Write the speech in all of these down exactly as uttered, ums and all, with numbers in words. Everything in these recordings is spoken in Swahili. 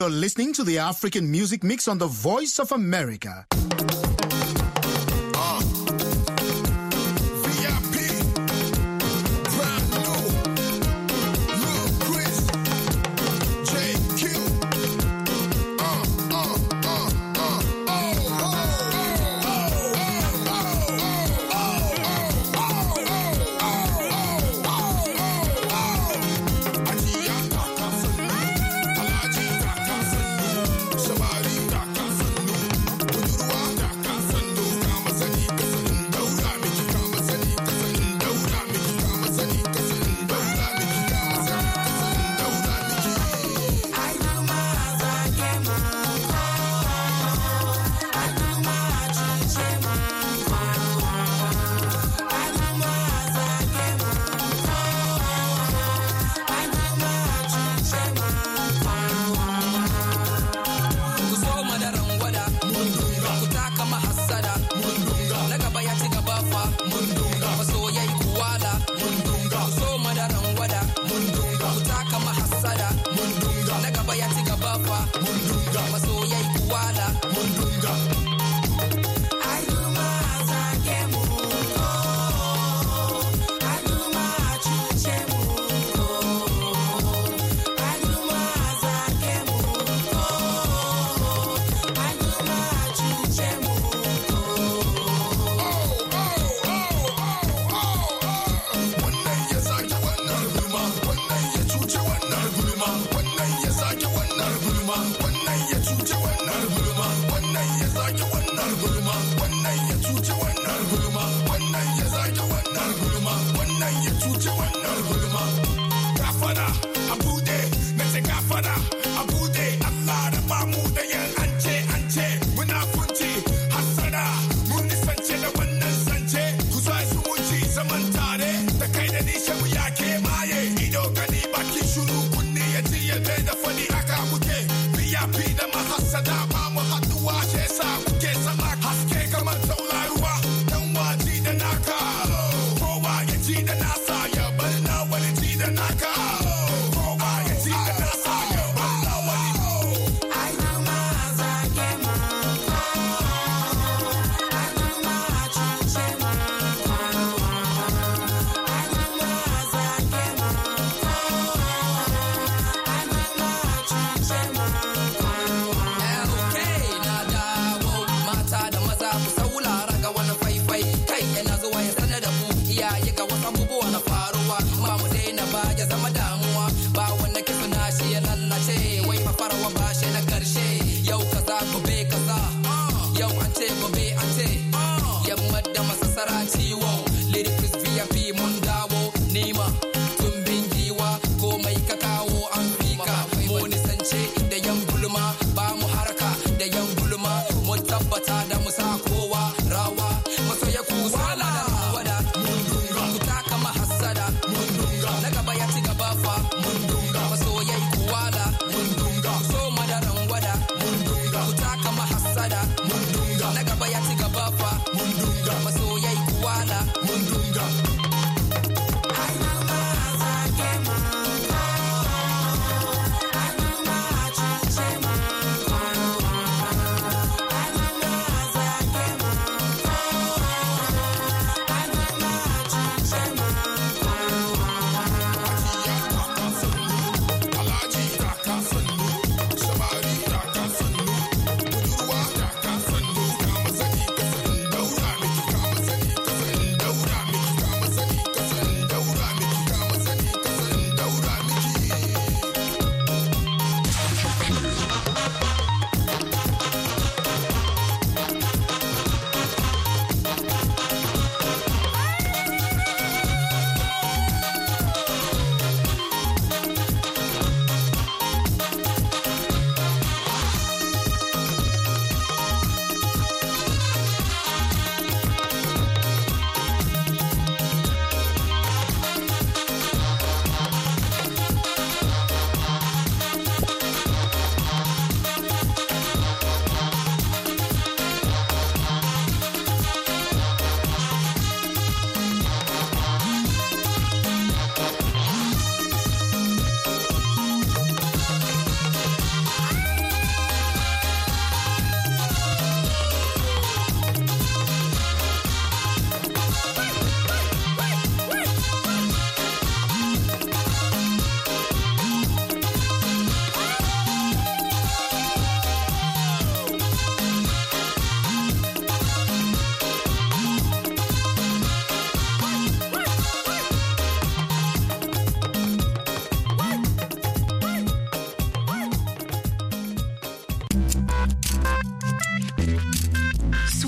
You're listening to the African Music Mix on the Voice of America.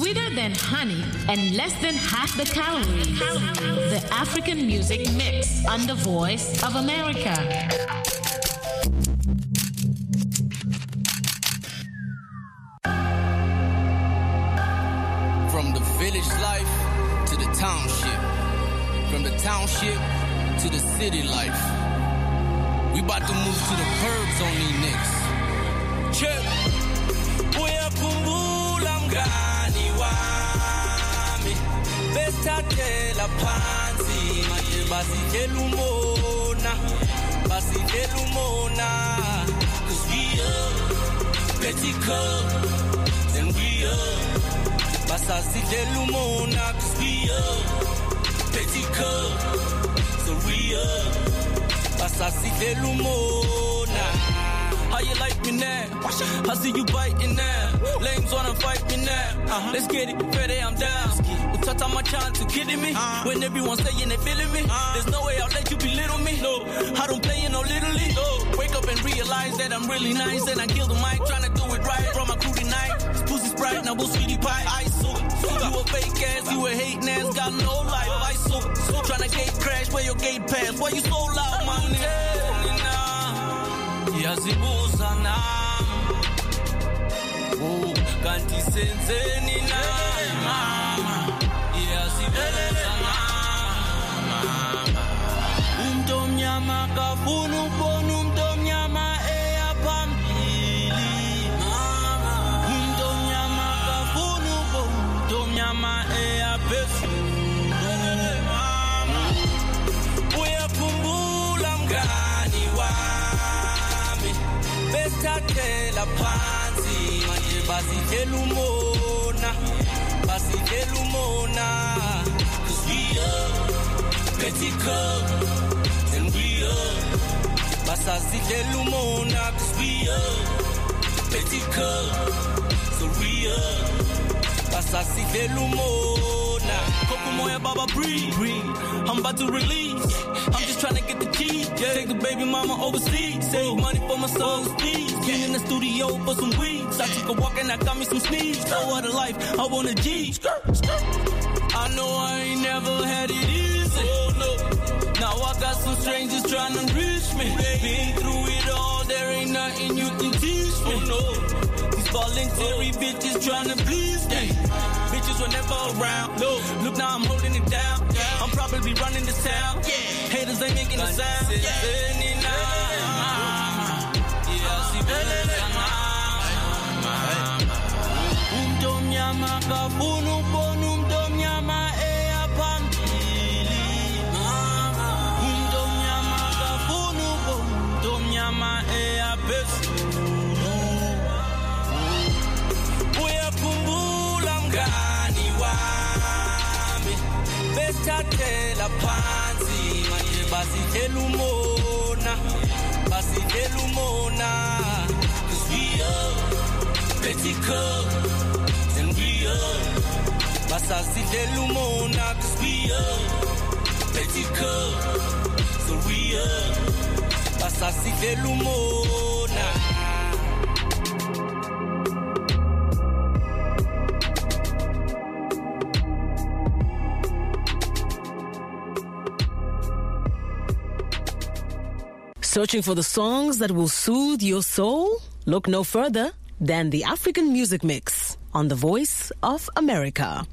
Sweeter than honey and less than half the calories. The African Music Mix on the Voice of America. From the village life to the township. From the township to the city life. We about to move to the curbs on these niggas. Check. Uyakumbula mngani wami. Besithathela phansi manje basithela umona. Basithela umona. Cause we up. Betty Cup. Then we up. Basithela umona. Cause we up. Betty Cup. So we up. Basithela umona. How you like me now? I see you biting now. Lames wanna fight me now. Uh-huh. Let's get it, ready, I'm down. We'll touch on my chance, you kidding me? Uh-huh. When everyone's saying they feeling me, uh-huh. There's no way I'll let you belittle me. No, I don't play in no little league. No. Wake up and realize that I'm really nice. And I kill the mic, trying to do it right. Brought my crew tonight. This pussy's bright, now we'll sweetie pie. I so, you a fake ass, you a hating ass, got no life. I so, so trying to gate crash, where your gate pass. Why you so loud, my nigga? Yazibuza nami oh kanti senzeni na mama yazibuza mama umuntu omnyama kafuna ubona umuntu omnyama eya phambili mama umuntu omnyama kafuna ubona umuntu omnyama eya phezulu mama uyakhumbula mngani wami besithathela phansi manje basithela umona basithela umona cause we up Betty Cup and we up basithela umona cause we up Betty Cup so we up basithela umona Coco Moya Baba breathe I'm about to release I'm just trying to get the keys yeah. Take the baby mama overseas save money for my son's fees yeah. In the studio for some weeds I took a walk and I got me some sneeze so what a life I want a G skirt, skirt. I know I ain't never had it easy oh, no. Now I got some strangers trying to reach me been through it all there ain't nothing you can teach me oh, no. These voluntary bitches trying to please me bitches were never around no. Look now I'm holding it down yeah. I'm probably running this town yeah. Haters ain't making a sound yeah. Umdomnyama kafuna ubona umdomnyama eya phambili umdomnyama kafuna ubona umdomnyama eya phezulu uyakhumbula mngani wami besithathela phansi manje basithela umona basithela umona cause we up Betty Cup and we up basithela umona cause we up Betty Cup so we up basithela umona Searching for the songs that will soothe your soul? Look no further than the African Music Mix on the Voice of America.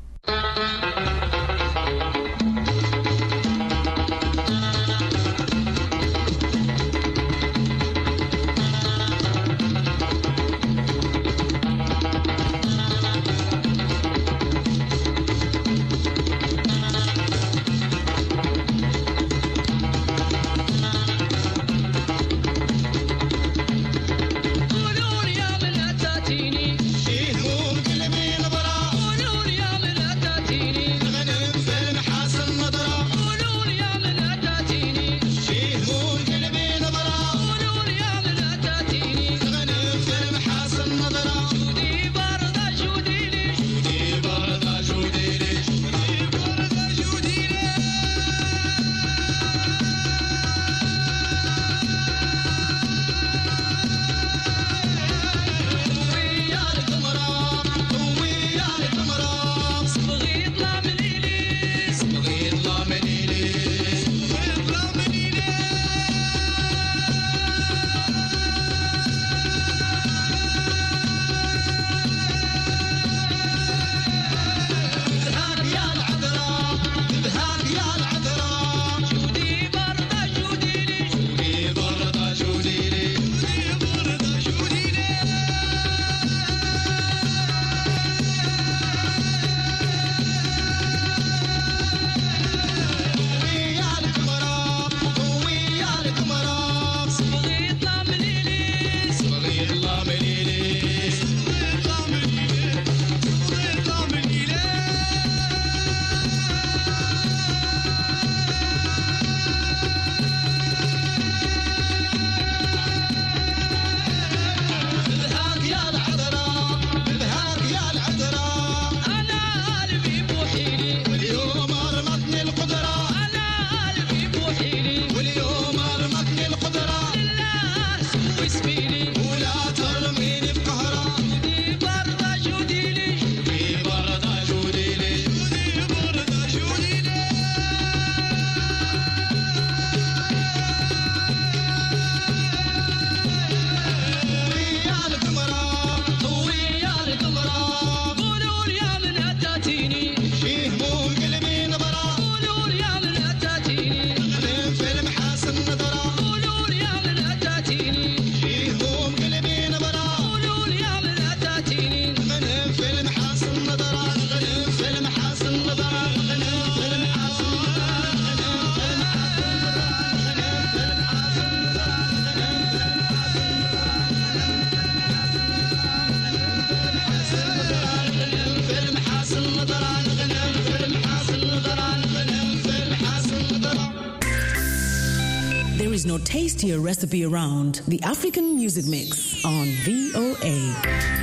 Tini, tastier recipe around, the African Music Mix on V O A.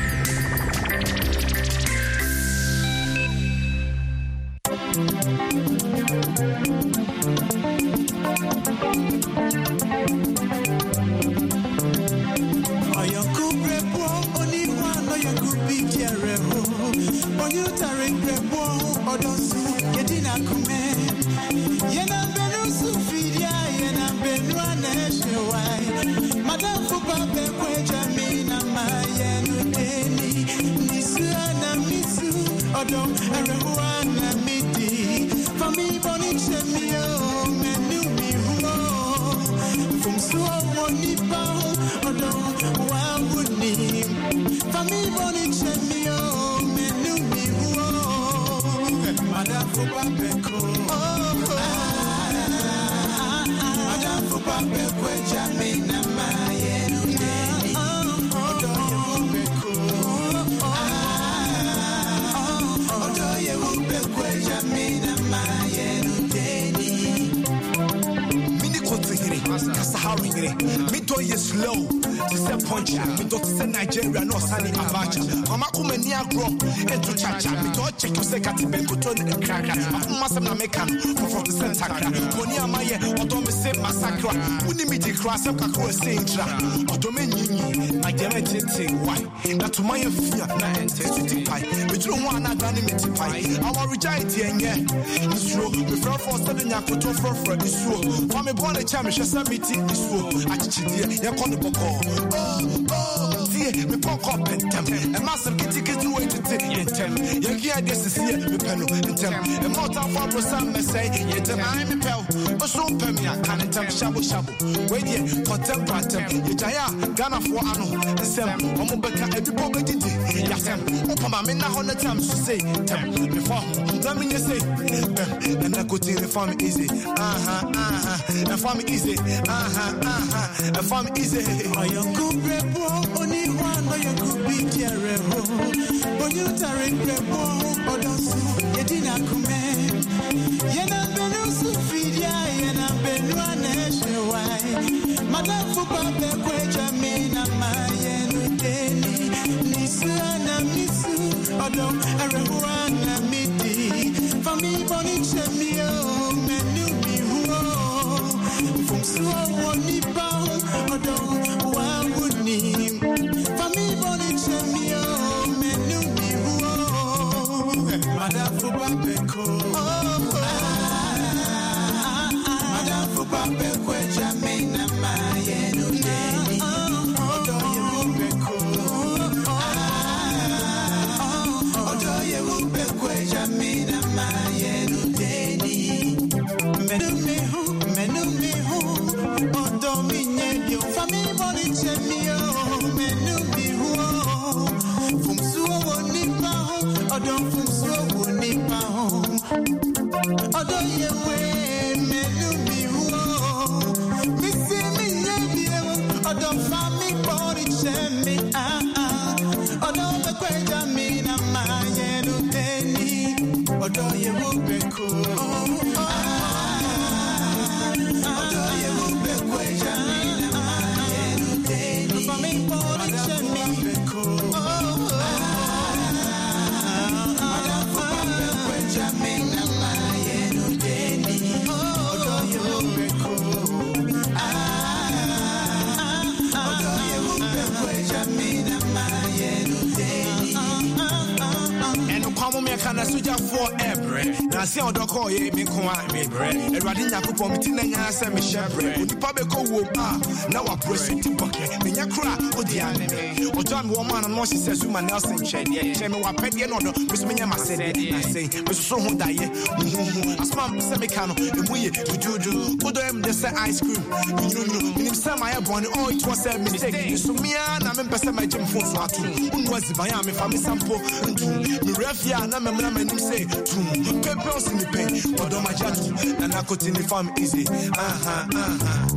Nigeria no sani abacha mama kumeni agro eto chacha mi do check you say kat ben koto ne kraka amasam na meka no for the center koni amaye odo me say massacre uni mi di cross up kakro say intra odo me nyinyi na jere tete why na to my fear na intensity pai me tru ho ana dan me ti pai our reject enye isuro me from for seven yakoto for for isuro for me born a cham she say me ti isuro achichidie ye kon boko oh oh me punk up and tem a massive kitty kitty way to take in tem you hear this is here me peno in tem a motor for for some say you tem I me pel but so pem ya can tem shabu shabu we ye contemplatem you jaya Ghana for ano sem omo beka edibo gidi ya tem opama me na hono tem say tem before let me say and I go to the farm easy aha aha the farm easy aha aha the farm easy I am good bro only one you could be there but you tarek bebo odosu yedina kume yena benu sufidia yena benu aneshwai madam fupa be kweja me na mayenu deni nisana misu odom arwana midi for me boni chemio menu mi huo from suo woni pa odom wa woni Madame Fubapeko, Madame Fubapeko, Jamina Mayenu Deni, Odoye Fubeko, Odoye Fubeko, Jamina Mayenu Deni, Menu Mehu, Menu Mehu, Odomine, your family body chemio, Menu Mehu, from Suo Nipa, Odom from Odo ye we menu mi wo mi si mi ye bi odo fami body chemi ah ah odo be kweja mi na ma ye no teni odo ye wo be ko ah odo ye wo be kweja mi na ma ye no teni fami body chemi be ko Kana suja for every na se odoko ye me ko a me bre erade nyakopo meti na nya se me shebre onipa be ko wo ah na wa prositi poke me nya kra odi ane me ojo me wo man no se Zuma Nelson chede che me wa pede no do me so me nya masede na say me so so ho daye asma se me kano emu ye dudu odo em de say ice cream you know me say my born oh it was a mistake so me na me pese my gym phone so atu unwa ziban ya me fa me sample me refia na me na me say tum pepper me pay odo ma jatu na na continue farm easy aha aha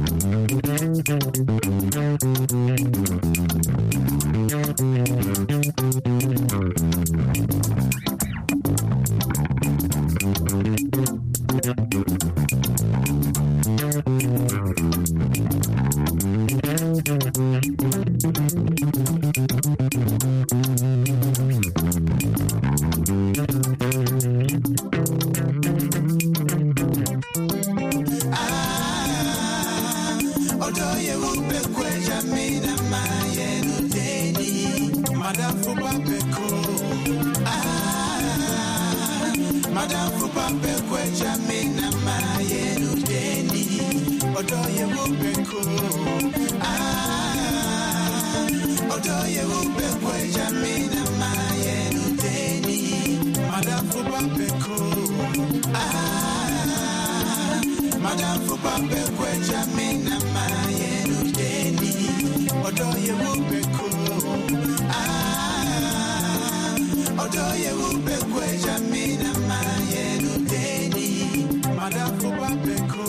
Madame Fubapeko. Ah, Madame Fubapeko, Jamina Mayenu Deni. Odoye Wubeko. Ah, Odoye Wubeko, Jamina Mayenu Deni. Madame Fubapeko. Ah, Madame Fubapeko, Jamina Mayenu Deni. Odoye Wubeko. Ah, Odoye Wubeko, Jamina Mayenu Deni. Madame Fubapeko.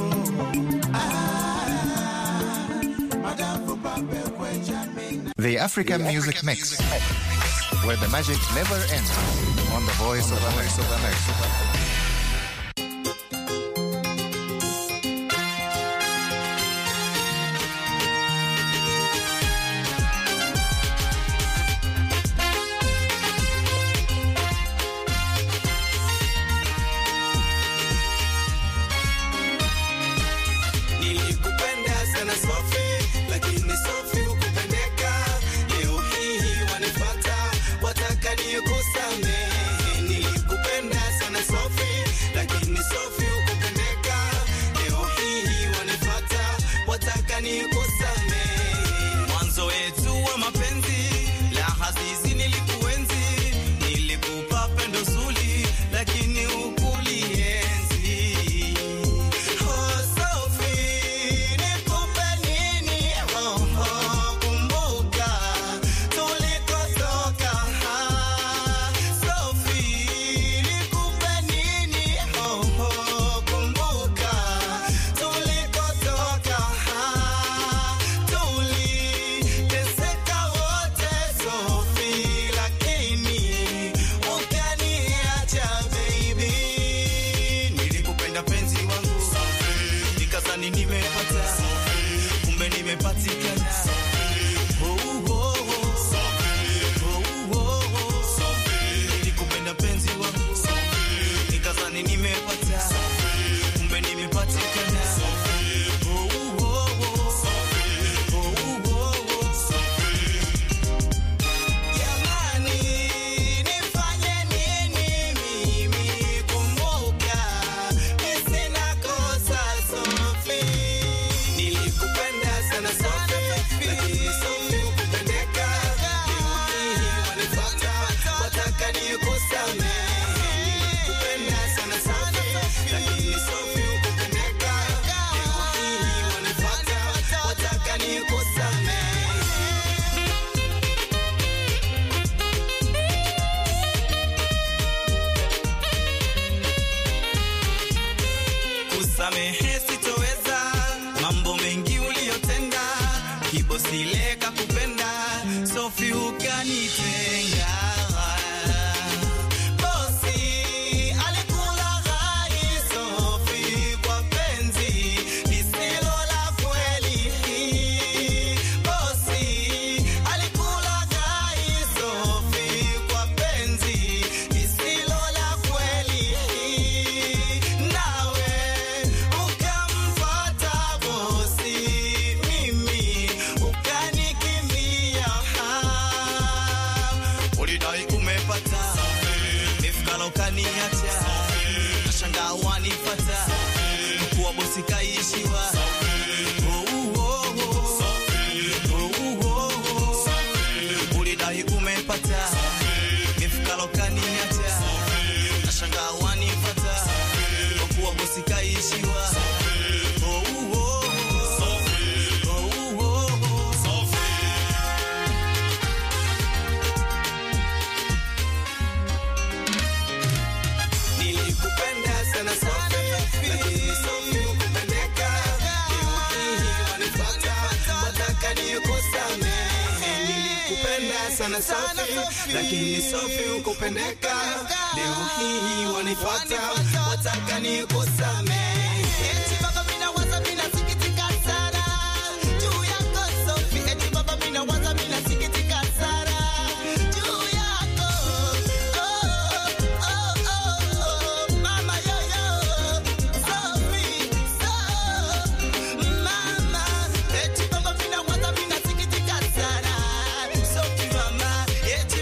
The African Music Mix, where the magic never ends, on the Voice of America. Lakini Sophie ukupendeka, leo hii wanifuata, wataka nikusamehe. Eti baba mina waza mina sikitika sana, juu yako Sophie. Eti baba mina waza mina sikitika sana, juu yako. Oh, oh, oh, oh, mama yo yo, Sophie, so, mama. Eti baba mina waza mina sikitika sana, Sophie mama. Eti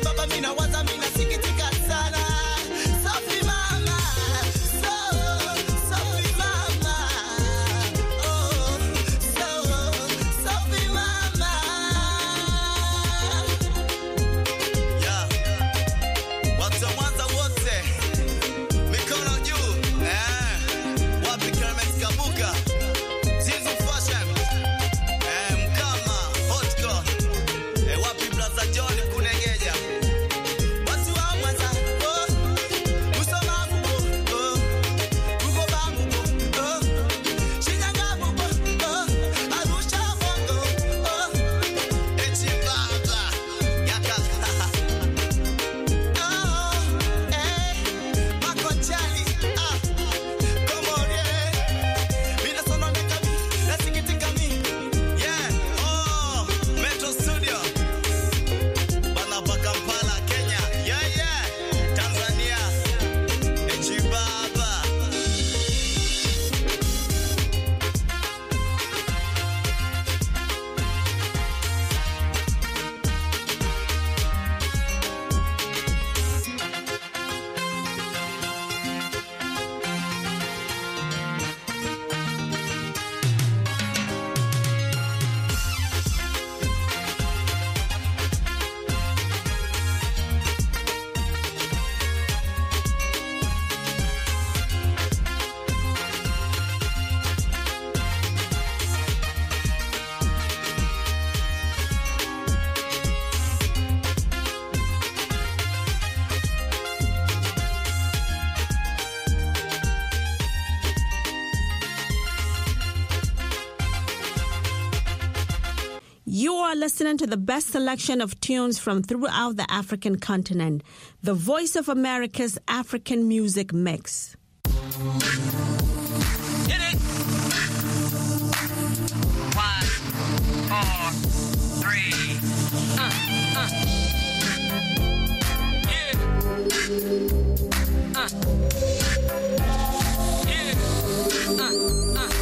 are listening to the best selection of tunes from throughout the African continent. The Voice of America's African Music Mix. Hit it! One, four, three. Uh, uh. Yeah. Uh. Yeah. Uh, uh, uh.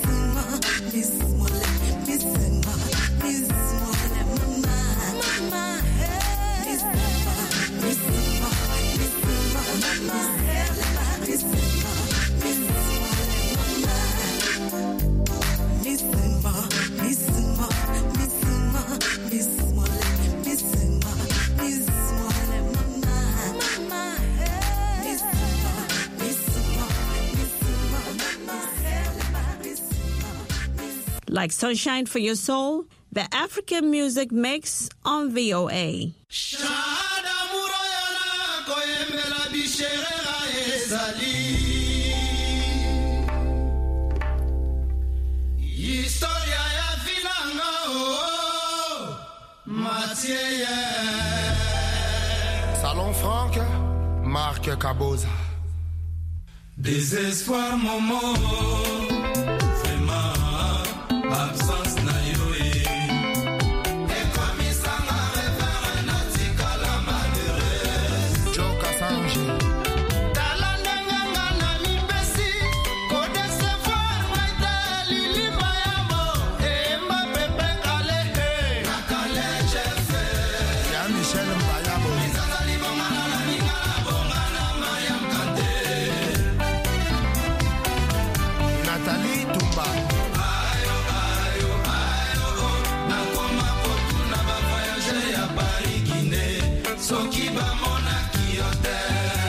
Mama. like Sunshine for Your Soul, the African Music Mix on V O A. Salon Franck, Marc Caboza. Désespoir, Momo, vraiment, absence na yoé. Et comme il s'en a référé, natika la malheureuse. Joe Kassanji. Talandanga na mi pesi, ko désespoir, maïta, lili bayamo. Et ma bébé calé, na calé, j'ai fait. Y'a Michel Mbayabo. Nathalie Tumba. Ayo, ayo, ayo, na koma potu na ba voyager ya Paris Guinée, soki ba mona kiote.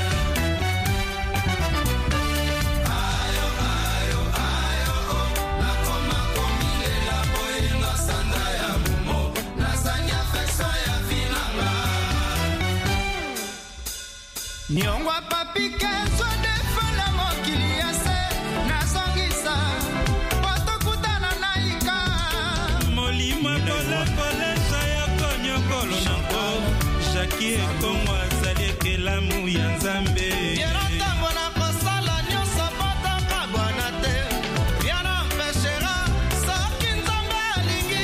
Ayo, ayo, ayo, na koma komile la boye na sanda ya mumo, na sanya fesa ya finanga. Nyongwa papi keswa defala mokili ya se, na songisa, poto kutana na ika. Molimo dole pole saya konyo kolo nango, Jackie ekongo azali ekelamu ya Nzambe. Yero ntango na kosala nyonso potaka bwana te, yana mpeshera, soki Nzambe alingi.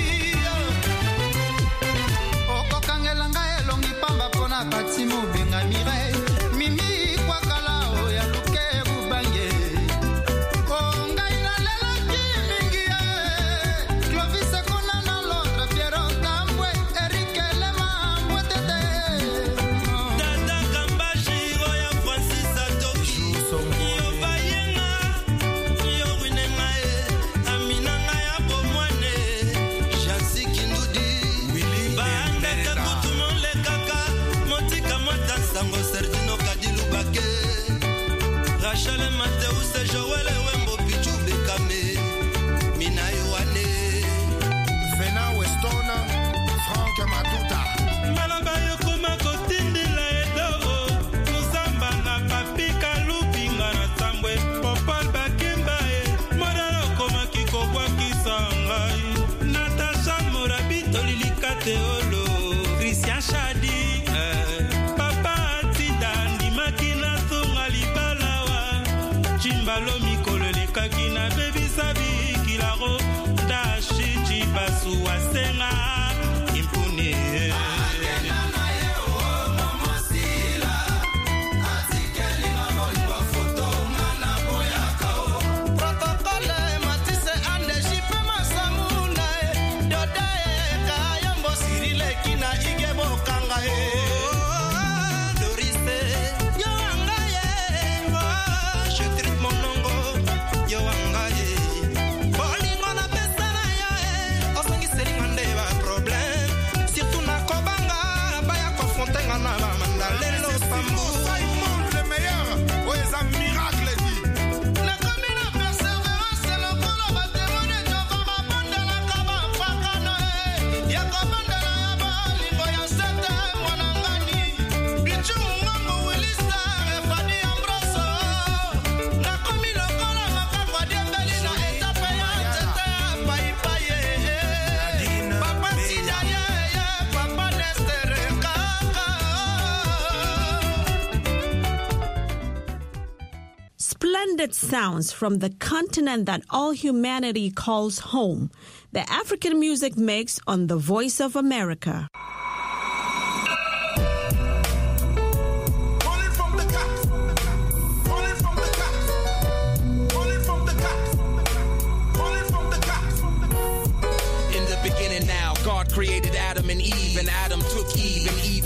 Okokangela ngai elongi pamba mpona kati mobenga Mireille, Mimi kwakala oya luke bubange. Oh, ngai nalelaki mingi ye, Clovis ekuna na Londres, Piero Tambwe, Eric Elema, Mbwetete. Dada Kambashi oya Francis Atoki, yo bayenga, yo winenga e, Amina nga ya bomwane, Jansi Kindudi, Bandaka kutumole kaka, Motika Mata Sango Sergino Kadilu Bake, Rachel Mateus Joel Wembo Pichu Bekame, Mina Yohane. Fena Westona, Franck Matuta. Malaba yokoma kotindila edo, Lusamba na papi kalupinga na tambwe, Popol Bakemba e, Modala okoma kikobwa kisangai, Natasha Morabito lilikate olo, Christian Shadi, eh, Papa Atida ndimaki na sunga libalawa, Chimbalo mikolo lekaki na bebi sabi kilaro, Dashi chibasu wasenga, impune. Protokole Matisse ande jipe masamuna e, Doda e kayombo sirile kina igebo kanga e. Doris, yo angaye, oh, je tripe mon nongo, yo angaye. Bolingo na pesa na yo e, osangi seringande ba problème. Surtout na kobanga, baya konfrontenga na ba mandalelo pambu. Simon le meilleur, oh, c'est un miracle dit. Na komi na persévérance, lokolo batemone jova babondela kaba fakano e. Ya kobondela ya bolingo ya sete mwanangani. Bichu mungongo Wilisa, Efadi Ambroso. Na komi lokolo makakwa diembeli na etape ya tete ya paipaye. Papa Sidaye, Papa Nestere kaka. Splendid sounds from the continent that all humanity calls home. The African Music Mix on The Voice of America. Calling from the cops. Calling from the cops. Calling from the cops. Calling from the cops. In the beginning now, God created Adam and Eve, and Adam took Eve, and Eve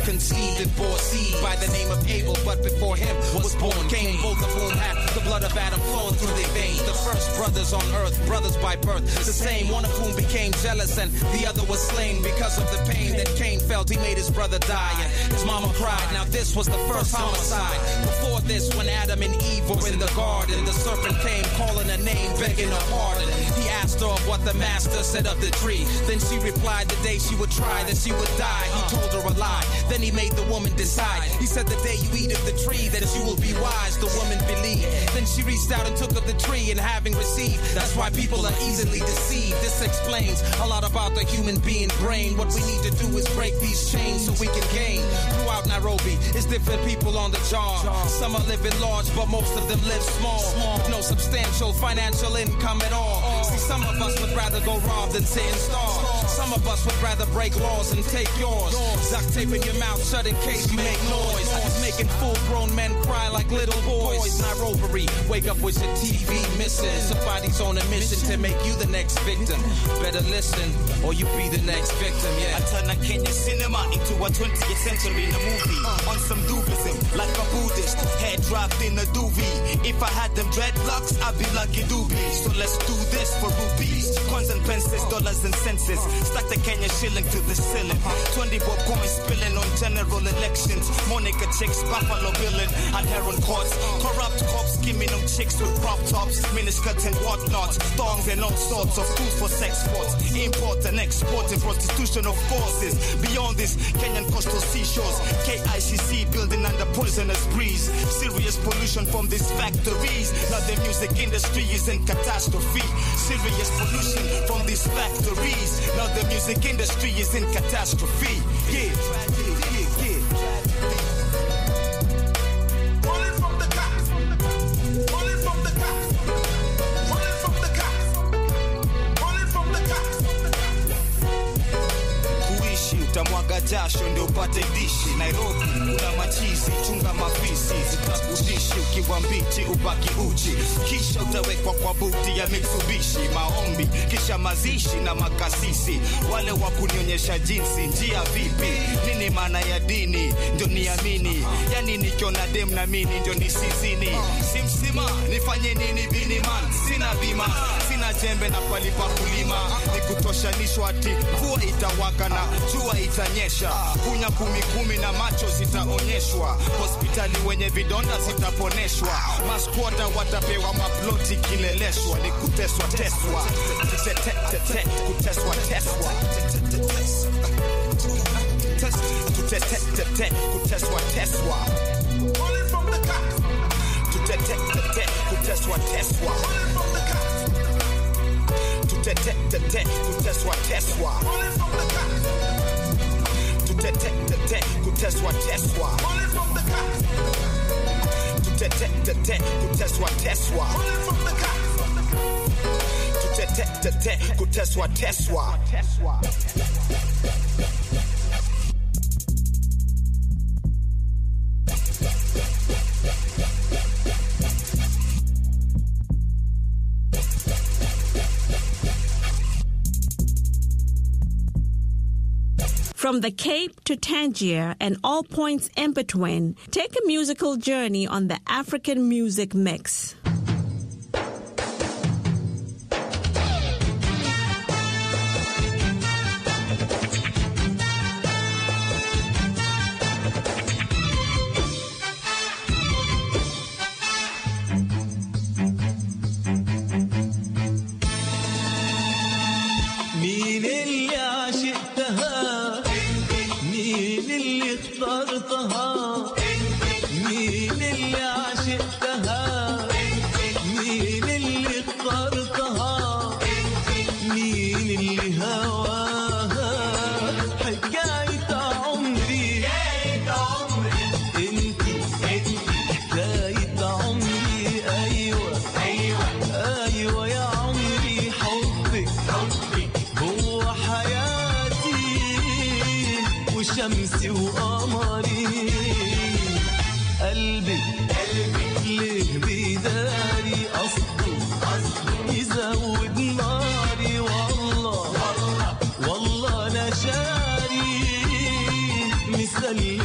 conceived and bore seed by the name of Abel, but before him was born Cain, both of whom had the blood of Adam flowing through their veins. The first brothers on earth, brothers by birth, the same, one of whom became jealous and the other was slain because of the pain that Cain felt. He made his brother die and his mama cried. Now this was the first homicide. Before this, when Adam and Eve were in the garden, the serpent came calling a name, begging her pardon. He asked her of what the master said of the tree. Then she replied the day she would try, that she would die. He told her a lie. Then he made the woman decide. He said the day you eat of the tree, that you will be wise. The woman believed. Then she reached out and took of the tree, and having received, that's why people are easily deceived. This explains a lot about the human being brain. What we need to do is break these chains so we can gain. Throughout Nairobi, it's different people on the job. Some are living large, but most of them live small, with no substantial financial income at all. See, some of us would rather go rob than sit and starve. Some of us would rather break laws and take yours. Duct taping your mouth shut in case you make noise. Making full-grown men cry like little boys. Nairobi, wake up with your T V missing. Somebody's on a mission to make you the next victim. Better listen, or you be the next victim, yeah. I turn a Kenyan cinema into a twentieth century in a movie. On some Buddhism, like a Buddhist. Head dropped in a doobie. If I had them dreadlocks, I'd be lucky doobie. So let's do this for rupees. Coins and pences, dollars and senses. Stack the Kenyan shilling to the ceiling. twenty bob coins spilling on general elections. Monica chicks, Buffalo billing. And heron courts. Corrupt cops skimming on chicks with crop tops. Miniskirts and whatnot. Thongs and all sorts of food for sex sports. Import and export and prostitution of forces. Beyond this, Kenyan coastal seashores. K I C C building under poisonous breeze. Serious pollution from these factories. Now the music industry is in catastrophe. Serious pollution from these factories. Now the music industry is in catastrophe. Yeah, yeah, yeah, yeah. Rolling from the cops. Rolling from the cops. Rolling from the cops. Rolling from the cops. Kuishi utamwaga jasho ndio upate dishi. Nairobi una machizi, chunga mafisi. Zitakudishi ukiwa mbichi ubaki uchi. Kisha utawekwa kwa buti ya Mitsubishi. Maombi, kisha mazishi na makasisi. Wale wa kunionyesha jinsi, njia vipi. Nini maana ya dini, ndio niamini. Yani nikiona dem na mini, ndio nisizini. Simsima, nifanye nini bini man. Sina bima, sina jembe na palipa kulima. Nikutoshanishwa ati mvua itawaka na jua itanyesha. Kunya kumi kumi na macho zitaonyeshwa. Hospitali wenye vidonda zitaponeshwa. Maskwota watapewa maploti kileleshwa. Ni kuteswa teswa. Kutetetetet kuteswa teswa. Kutetetetet kuteswa teswa. Rolling from the cops. Kutetetetet kuteswa teswa. Rolling from the cops. Kutetetetet kuteswa teswa. Rolling from the cops. Kutetetetet kuteswa teswa. Rolling from the cops. Kutetetetet kuteswa teswa. Rolling from the cops. Kutetetetet kuteswa teswa. From the Cape to Tangier and all points in between, take a musical journey on the African Music Mix. مين اللي عشقتها مين اللي اخترتها مين اللي عشقتها مين اللي اخترتها مين اللي هواها حكاية عمري انت حكاية عمري ايوه ايوه يا عمري حبك هو حياتي وشمسي وقمري قلبي ليه بيداري قصده يزود ناري والله والله انا شاري مسلي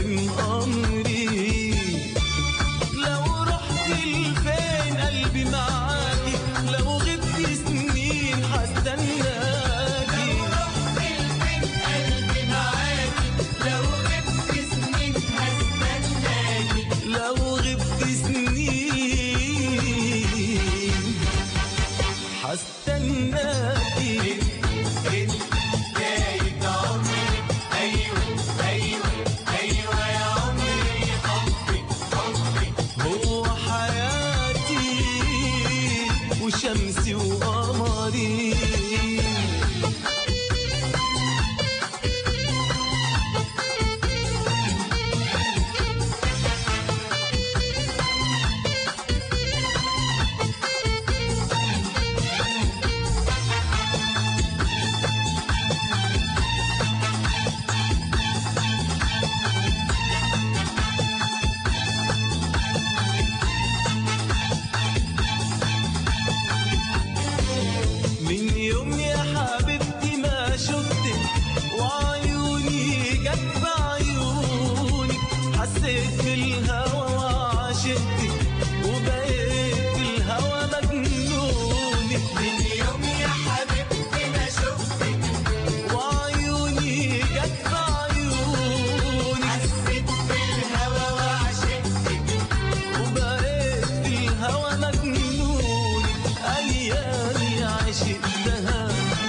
حسيت بالهوى وعشقتك وبقيت بالهوى مجنوني من يوم يا حبيبتي ما شفتك وعيوني جت في عيوني حسيت بالهوى وعشقتك وبقيت بالهوى مجنوني أيامي عشقتها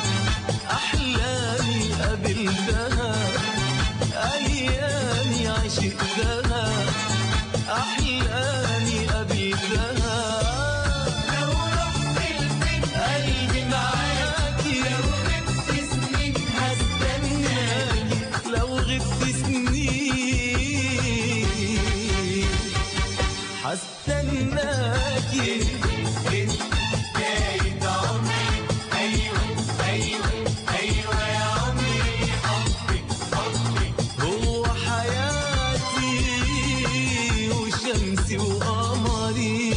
أحلامي قابلتها أيامي عشقتها أحلامي قابلتها لو رحت البيت قلبي معاكي لو غبت سنين هستناكي لو غبت سنين هستناكي بداية عمري أيوة أيوة أيوة يا عمري حبك حبك هو حياتي وشمسي وقمري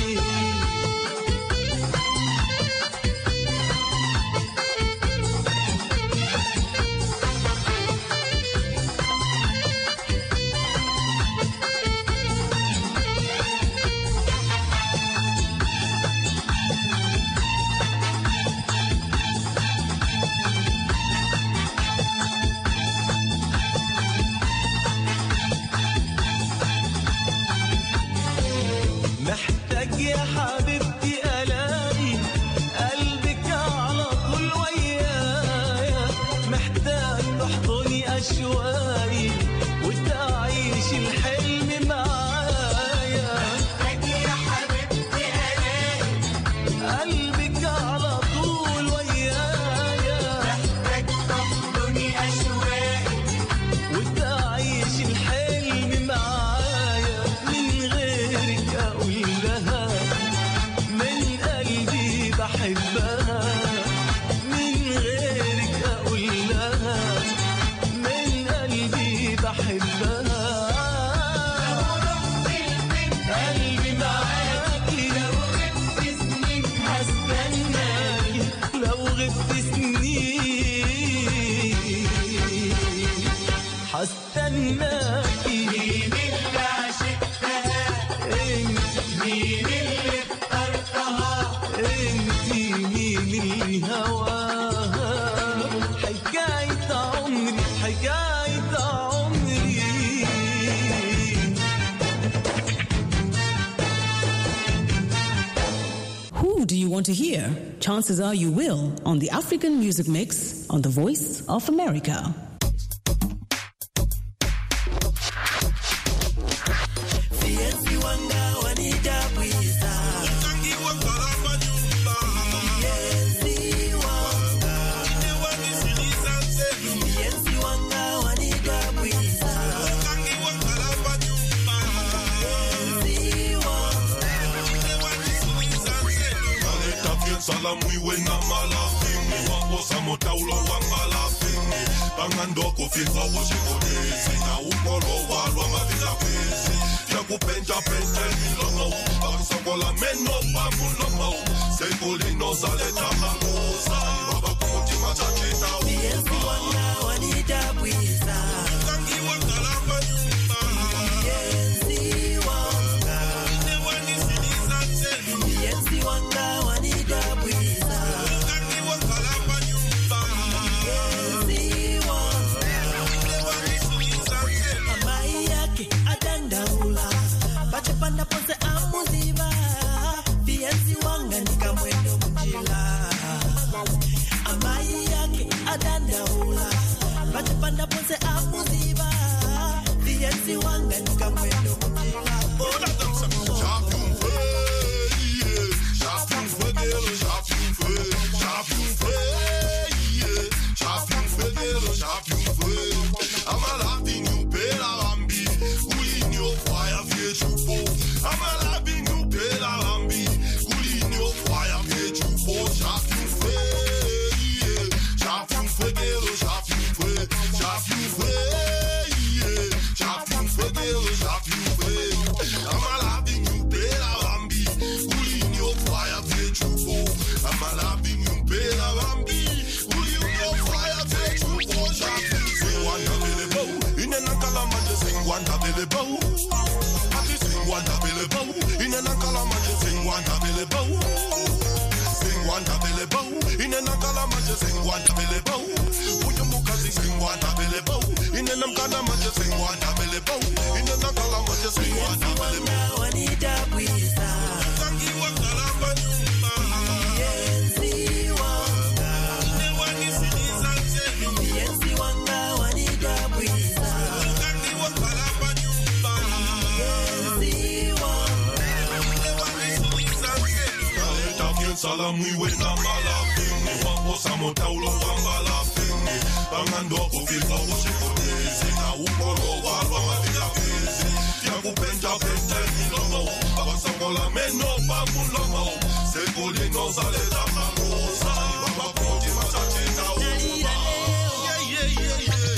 محتاج يا حبيبتي ألاقي قلبك على طول ويايا محتاج تحضني أشواقي وتعيش الحلم معايا محتاج يا حبيبتي ألاقي قلبك على طول ويايا محتاج تحضني أشواقي وتعيش الحلم معايا من غيرك أقول لها من قلبي بحبها من غيرك أقول لها من قلبي بحبها لو رحت البيت قلبي معاكي لو غبت سنين هستناكي لو غبت سنين هستناكي مين اللي عشقتها انت مين اللي اخترتها انت مين اللي هواها حكاية عمري حكاية عمري Who do you want to hear? Chances are you will on the African Music Mix on the Voice of America. Fienzi wanga wanita bwiza Fienzi wanga Fienzi wanga wanita bwiza Fienzi wanga Salam we win na malafini Wako samota ulo wa malafini Bangandoko fifa washikode Sina ukolo walwa mavila pesi Ya kupenta pente milongo Bangsokola meno pamu longo Sekuli no saleta makosa Baba kumutima chachita Fienzi wanga wanita bwiza Fienzi wanga Fienzi wanga wanita bwiza Amai yake adandaula Bachapanda ponse amuziba Fienzi wanga nikamwendo mjila Amai yake adandaula Bachapanda ponse amuziba Billy Bow. Ati sing wanda Billy Bow. Ine na kala manje sing wanda Billy Bow. Sing wanda Billy Bow. Ine na kala manje sing wanda Billy Bow. Uye mukazi sing wanda Billy Bow. Ine na kala manje sing wanda Billy Bow. Ine na kala manje sing wanda Billy Bow. Wanida bwiza. Kangi wakala manyumba. Yenzi wanga. Ine wani siniza nzelu. Yenzi wanga wanida bwiza. Kangi wakala manyumba. Yenzi wanga. Ine wani siniza nzelu. Aleta kien salam wiwe na malafini. Wambo samotaulo wambala fini. Bangandoko filma ushikotezi. Na ukolo walwa mavila kezi. Yakupenta pente nilomo. Babasangola meno bamulomo. Sekoli no zale da marosa. Baba poti machache na uba. Yeah, yeah, yeah, yeah.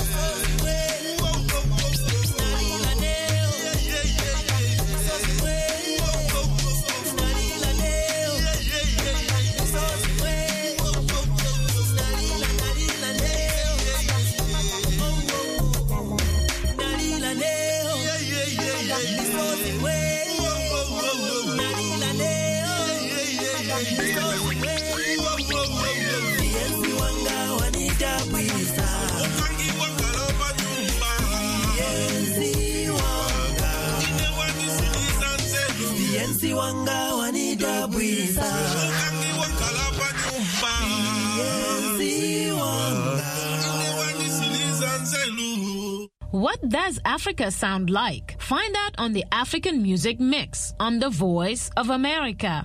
Yenzi wanga wanida bwiza. Yenzi wanga wanisiliza nzelu. What does Africa sound like? Find out on the African Music Mix on The Voice of America.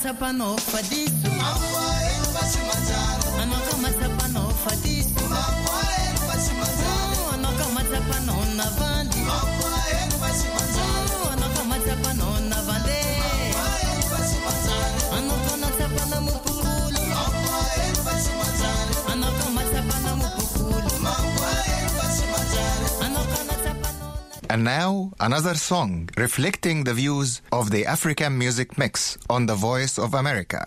matapano fadisu Anoka matapano fadisu Anoka matapano navandi Anoka matapano navande Anoka matapano mupulu Anoka matapano mupulu Anoka matapano. And now, another song reflecting the views of the African Music Mix on the Voice of America.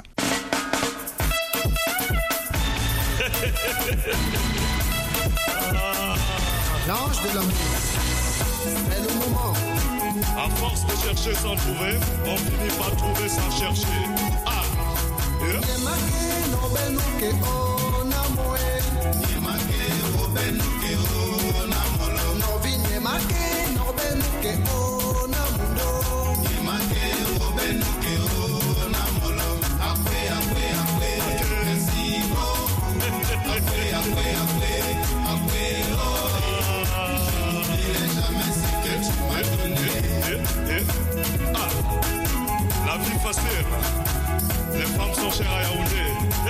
L'ange de l'amour, c'est le moment. À force de chercher sans trouver, on finit par trouver sans chercher. Ah! La vie facile, les femmes sont chères à Yaoundé.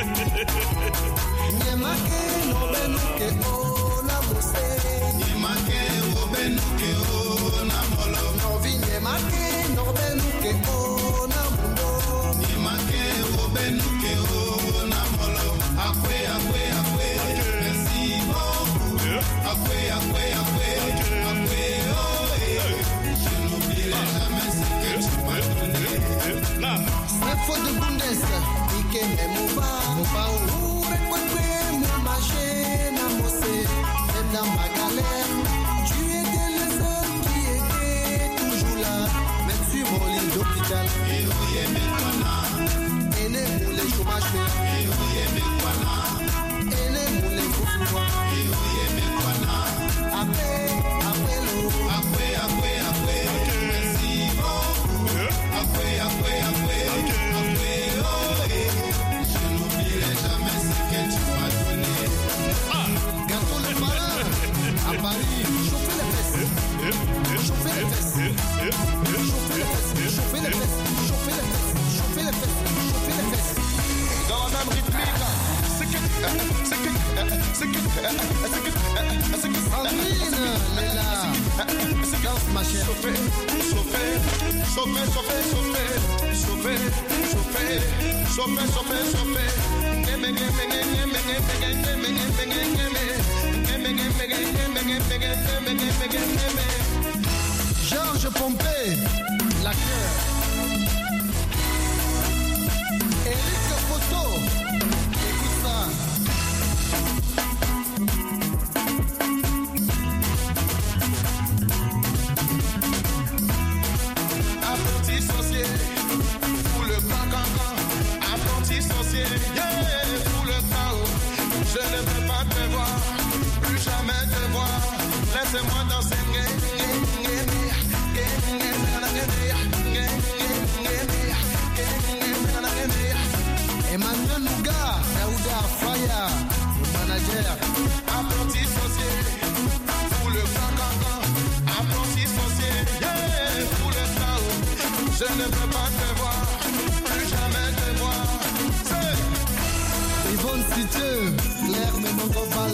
Faut de Bundes, Ike Mouba, Mouba, Oure, Kwekwe, Moumaché, Namosé, même dans ma galère, tu étais le seul qui était toujours là, même sur mon lit d'hôpital. Et oui, et les moulés chômage, et oui, et les moulés couvre-moi, et oui, après, après l'eau, après, après, après, merci, après, après, après. Dans la même rythmique, c'est que, c'est que, c'est que, c'est que, Sandrine, Léla, danse ma chère. Chauffer, chauffer, chauffer, chauffer, chauffer, chauffer, chauffer, chauffer, chauffer. Georges Pompée, la cœur. Eric Photo, écoute ça. Apprenti sorcier, pour le cancan, apprenti sorcier, yeah, pour le chaos. Je ne veux pas te voir, plus jamais te voir. Laissez-moi danser. Emmanuel Luga, Daouda Faya, le manager. Apprenti sorcier, pour le cancan, apprenti sorcier, yeah, pour le chaos. Je ne veux pas te voir, plus jamais te voir. Yvonne Citeux, Claire Ménon